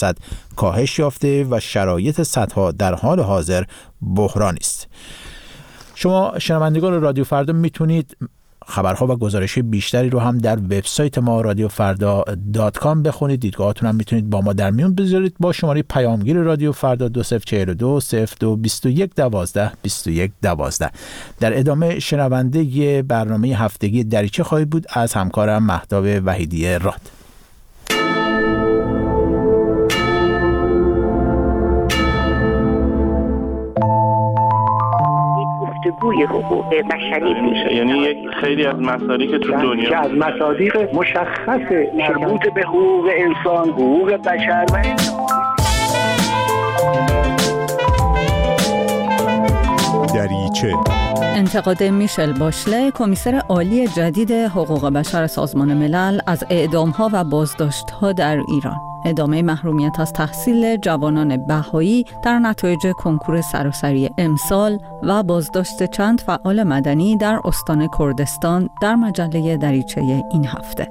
کاهش یافته و شرایط سدها در حال حاضر بحرانی است. شما شنوندگان رادیو فردا میتونید خبرها و گزارش بیشتری رو هم در وبسایت ما radiofrda.com بخونید. دیدگاهاتون هم میتونید با ما در میون بذارید با شماره پیامگیر رادیو فردا 2042 02 21 12 21 12. در ادامه شنونده برنامه هفتگی دریچه خواهید بود از همکارم مهتاب وحیدی راد. گفتگوی حقوق بشری میشه، یعنی یک خیلی از مصادیق که تو دنیا که از مصادیق مشخص مربوط به حقوق انسان، حقوق بشر و دریچه. انتقاد میشل باشله، کمیسر عالی جدید حقوق بشر سازمان ملل، از اعدام‌ها و بازداشت‌ها در ایران. ادامه محرومیت از تحصیل جوانان بهایی در نتایج کنکور سراسری امسال و بازداشت چند فعال مدنی در استان کردستان در مجله دریچه این هفته.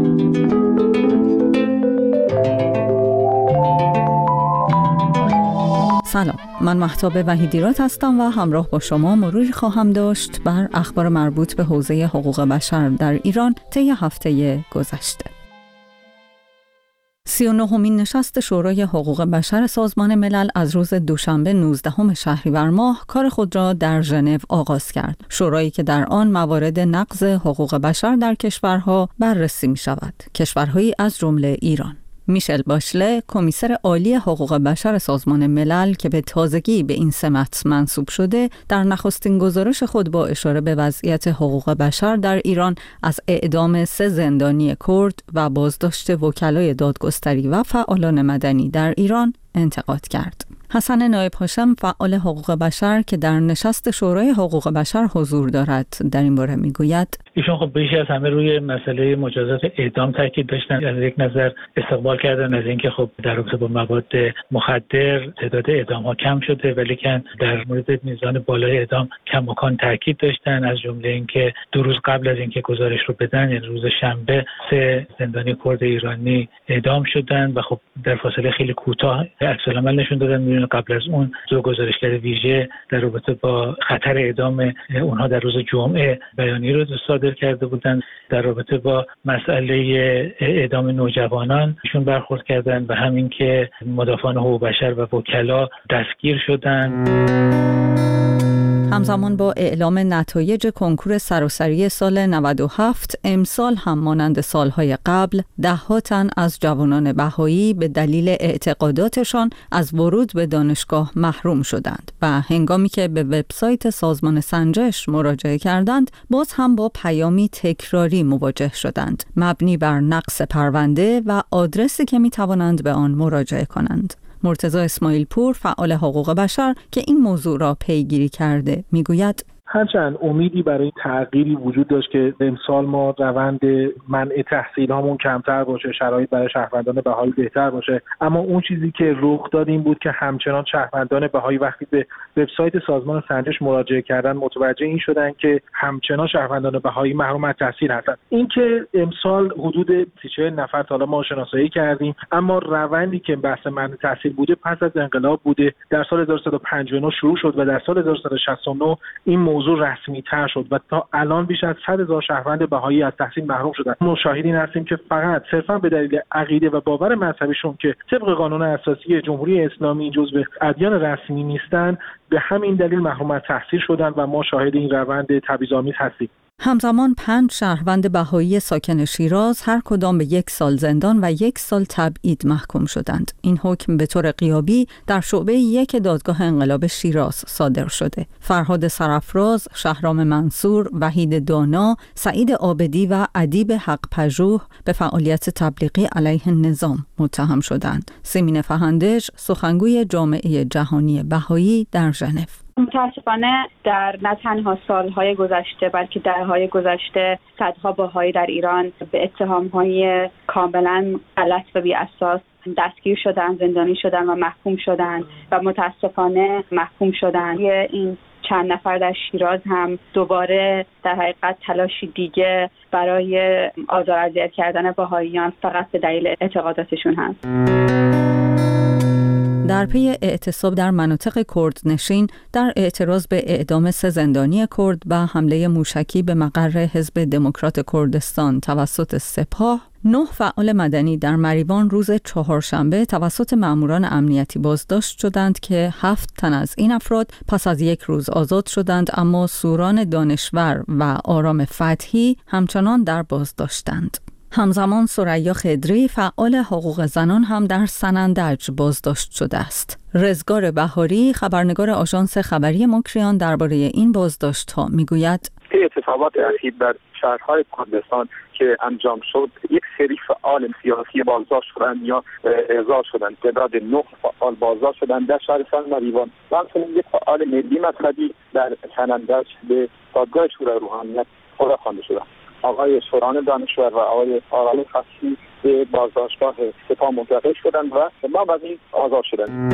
سلام، من مهتاب وحیدی راد هستم و همراه با شما مروری خواهم داشت بر اخبار مربوط به حوزه حقوق بشر در ایران طی هفته گذشته. 39مین نشست شورای حقوق بشر سازمان ملل از روز دوشنبه 19 شهریور ماه کار خود را در ژنو آغاز کرد. شورایی که در آن موارد نقض حقوق بشر در کشورها بررسی می شود. کشورهایی از جمله ایران. میشل باشله، کمیسر عالی حقوق بشر سازمان ملل که به تازگی به این سمت منصوب شده، در نخستین گزارش خود با اشاره به وضعیت حقوق بشر در ایران از اعدام 3 زندانی کرد و بازداشت وکلای دادگستری و فعالان مدنی در ایران انتقاد کرد. حسن نایب هاشم، فعال حقوق بشر که در نشست شورای حقوق بشر حضور دارد، در این باره میگوید: ایشون خب بیشتر از همه روی مسئله مجازات اعدام تاکید داشتن. از یک نظر استقبال کردن از اینکه خب در رابطه با مواد مخدر تعداد اعدام ها کم شده، ولی که در مورد میزان بالای اعدام کماکان تاکید داشتن. از جمله اینکه 2 روز قبل از اینکه گزارش رو بدن، یعنی روز شنبه، 3 زندانی کرد ایرانی اعدام شدن و خب در فاصله خیلی کوتاه عکس‌العمل نشون دادن. قبل از اون 2 گزارشگر ویژه در رابطه با خطر اعدام اونها در روز جمعه بیانیه رو صادر کرده بودند. در رابطه با مسئله اعدام نوجوانان ایشون برخورد کردند و همین که مدافعان حقوق بشر و وکلا دستگیر شدند. همزمان با اعلام نتایج کنکور سراسری سال 97، امسال هم مانند سالهای قبل 10 تن از جوانان بهایی به دلیل اعتقاداتشان از ورود به دانشگاه محروم شدند و هنگامی که به وبسایت سازمان سنجش مراجعه کردند، باز هم با پیامی تکراری مواجه شدند مبنی بر نقص پرونده و آدرسی که می توانند به آن مراجعه کنند. مرتضی اسماعیل پور، فعال حقوق بشر که این موضوع را پیگیری کرده، میگوید: هرچند امیدی برای تغییری وجود داشت که امسال ما روند منع تحصیل هامون کمتر باشه، شرایط برای شهروندان بهایی بهتر باشه، اما اون چیزی که رخ داد این بود که همچنان شهروندان بهایی وقتی به وبسایت سازمان سنجش مراجعه کردن متوجه این شدن که همچنان شهروندان بهایی محروم از تحصیل هستند. اینکه امسال حدود 30 نفر تا حالا ما شناسایی کردیم، اما روندی که بحث منع تحصیل بوده پس از انقلاب بوده. در سال 1359 شروع شد و در سال 1369 این موضوع رسمی تر شد و تا الان بیش از 100,000 شهروند بهایی از تحصیل محروم شدند. ما شاهدین هستیم که فقط صرفا به دلیل عقیده و باور مذهبیشون که طبق قانون اساسی جمهوری اسلامی جزو ادیان رسمی نیستند، به همین دلیل محروم از تحصیل شدند و ما شاهد این روند تبعیض‌آمیز هستیم. همزمان 5 شهروند بهایی ساکن شیراز هر کدام به 1 سال زندان و 1 سال تبعید محکوم شدند. این حکم به طور غیابی در شعبه 1 دادگاه انقلاب شیراز صادر شده. فرهاد سرافراز، شهرام منصور، وحید دانا، سعید عابدی و ادیب حق پژوه به فعالیت تبلیغی علیه نظام متهم شدند. سیمین فهندج، سخنگوی جامعه جهانی بهایی در ژنو: متاسفانه در نه تنها سالهای گذشته بلکه دهه‌های گذشته صدها بهایی در ایران به اتهام‌های کاملا غلط و بی اساس دستگیر شدن، زندانی شدن و محکوم شدن و متاسفانه محکوم شدن. این چند نفر در شیراز هم دوباره در حقیقت تلاشی دیگه برای آزار و اذیت کردن بهاییان فقط به دلیل اعتقاداتشون هست. در پی اعتصاب در مناطق کردنشین در اعتراض به اعدام 3 زندانی کرد و حمله موشکی به مقر حزب دموکرات کردستان توسط سپاه، 9 فعال مدنی در مریوان روز چهارشنبه توسط ماموران امنیتی بازداشت شدند که 7 تن از این افراد پس از 1 روز آزاد شدند، اما سوران دانشور و آرام فتحی همچنان در بازداشتند. همزمان ثریا خضری فعال حقوق زنان هم در سنندج بازداشت شده است. رزگار بهاری خبرنگار آژانس خبری مکریان درباره این بازداشت‌ها میگوید: اتفاقات اخیر در شهرهای کردستان که انجام شد، یک سری فعال سیاسی بازداشت شدند یا احضار شدند. تعداد 9 فعال بازداشت شدند در شهرستان مریوان و همچنین یک فعال ملی مذهبی در سنندج به دادگاه شورای روحانیت فرا خوانده شدند. آقای سوران دانشور و آقای آرام فتحی به بازداشتگاه سپاه منتقل شدند و بعد از این آزاد شدند.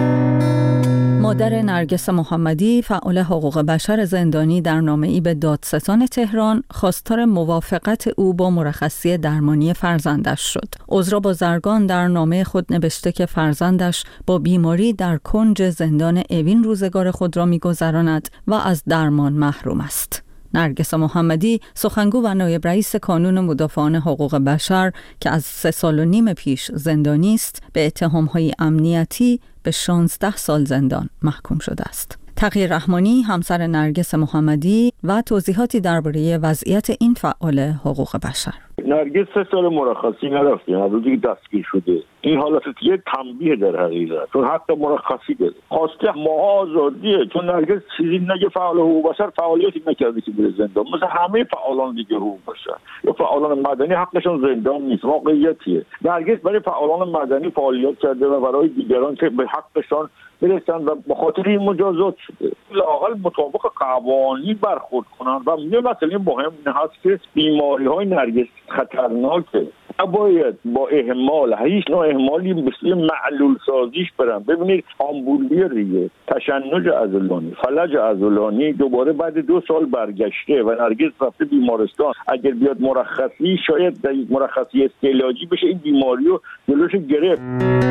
مادر نرگس محمدی فعال حقوق بشر زندانی در نامه‌ای به دادستان تهران خواستار موافقت او با مرخصی درمانی فرزندش شد. عذرا بازرگان در نامه خود نوشته که فرزندش با بیماری در کنج زندان اوین روزگار خود را می‌گذراند و از درمان محروم است. نرگس محمدی سخنگو و نایب رئیس کانون مدافعان حقوق بشر که از 3.5 سال پیش زندانی است، به اتهام‌های امنیتی به 16 سال زندان محکوم شده است. تقی رحمانی همسر نرگس محمدی و توضیحاتی درباره وضعیت این فعال حقوق بشر. نرگس 3 سال مرخصی نرفته، روزی دستگیر شده. این حالت یه تنبیه در حقیقت، چون حتی مرخصی داره. خواسته ما آزادیه، چون نرگس چیزی نگه فعال حقوق بشر فعالیتی نکرده که بره زندان، مثل همه فعالان دیگه حقوق بشر یا فعالان مدنی حقشون زندان نیست. واقعیتیه. نرگس برای فعالان مدنی فعالیت کرده و برای دیگران که به حقشون برسن و به خاطر این مجازات شده. لااقل مطابق قوانین برخورد کنن و یه مسئله مهم این هست که بیماری‌های نرگس خطرناکه. باید با اهمال، هیچ نوع اهمالی مثل معلول سازیش برن. ببینید آمبولی ریه، تشنج عضلانی، فلج عضلانی دوباره بعد 2 سال برگشته و نرگس رفته بیمارستان. اگر بیاد مرخصی، شاید در مرخصی استعلاجی بشه این بیماری رو جلوش گرفت.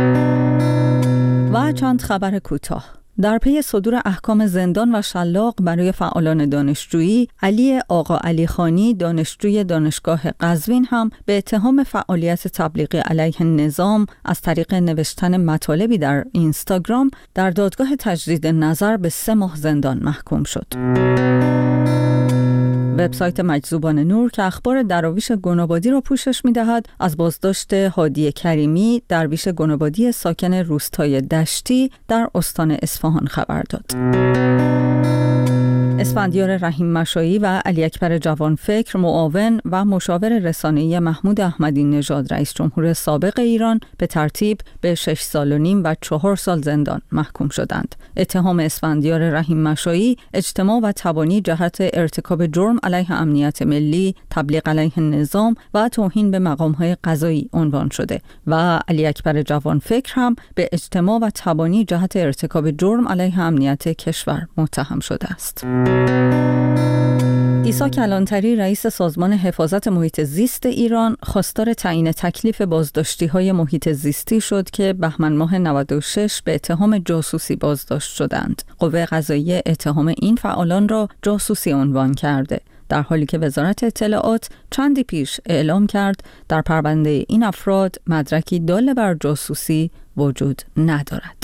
و چند خبر کوتاه. در پی صدور احکام زندان و شلاق برای فعالان دانشجویی، علی آقا علی خانی دانشجوی دانشگاه قزوین هم به اتهام فعالیت تبلیغی علیه نظام از طریق نوشتن مطالبی در اینستاگرام در دادگاه تجدید نظر به 3 ماه زندان محکوم شد. وبسایت مجذوبان نور که اخبار دراویش گنابادی را پوشش می‌دهد، از بازداشت هادی کریمی درویش گنابادی ساکن روستای دشتی در استان اصفهان خبر داد. اسفندیار رحیم مشایی و علی اکبر جوانفکر معاون و مشاور رسانه‌ای محمود احمدی نژاد رئیس جمهور سابق ایران به ترتیب به 6.5 سال و 4 سال زندان محکوم شدند. اتهام اسفندیار رحیم مشایی اجتماع و تبانی جهت ارتکاب جرم علیه امنیت ملی، تبلیغ علیه نظام و توهین به مقام‌های قضایی عنوان شده و علی اکبر جوانفکر هم به اجتماع و تبانی جهت ارتکاب جرم علیه امنیت کشور متهم شده است. عیسی کلانتری رئیس سازمان حفاظت محیط زیست ایران خواستار تعیین تکلیف بازداشتی‌های محیط زیستی شد که بهمن ماه 96 به اتهام جاسوسی بازداشت شدند. قوه قضاییه اتهام این فعالان را جاسوسی عنوان کرده، در حالی که وزارت اطلاعات چندی پیش اعلام کرد در پرونده این افراد مدرکی دال بر جاسوسی وجود ندارد.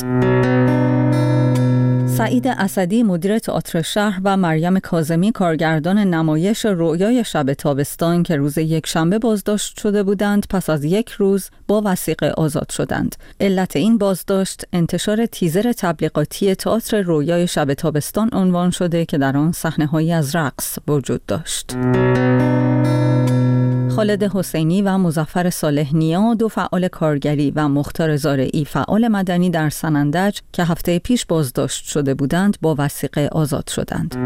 سعید اسدی مدیر تئاتر شهر و مریم کاظمی کارگردان نمایش رؤیای شب تابستان که روز یکشنبه بازداشت شده بودند، پس از 1 روز با وثیقه آزاد شدند. علت این بازداشت انتشار تیزر تبلیغاتی تئاتر رؤیای شب تابستان عنوان شده که در آن صحنه‌هایی از رقص وجود داشت. خالد حسینی و مظفر صالح نیا، 2 فعال کارگری و مختار زارعی فعال مدنی در سنندج که هفته پیش بازداشت شده بودند، با وثیقه آزاد شدند.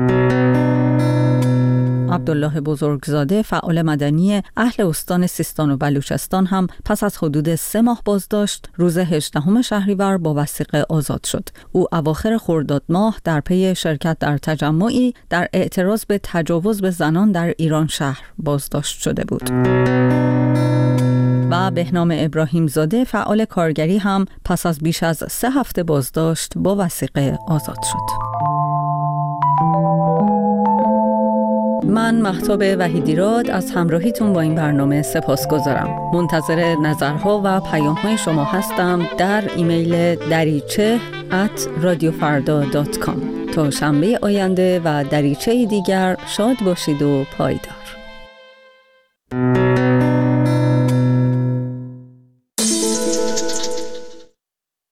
عبدالله بزرگزاده فعال مدنی اهل استان سیستان و بلوچستان هم پس از حدود 3 ماه بازداشت روز 18 شهریور با وثیقه آزاد شد. او اواخر خرداد ماه در پی شرکت در تجمعی در اعتراض به تجاوز به زنان در ایران شهر بازداشت شده بود. و بهنام ابراهیم زاده فعال کارگری هم پس از بیش از 3 هفته بازداشت با وثیقه آزاد شد. من مهتاب وحیدیراد از همراهیتون با این برنامه سپاسگزارم. منتظر نظرها و پیام‌های شما هستم در ایمیل dariche@radiofarda.com. تا شنبه آینده و دریچه دیگر شاد باشید و پایدار.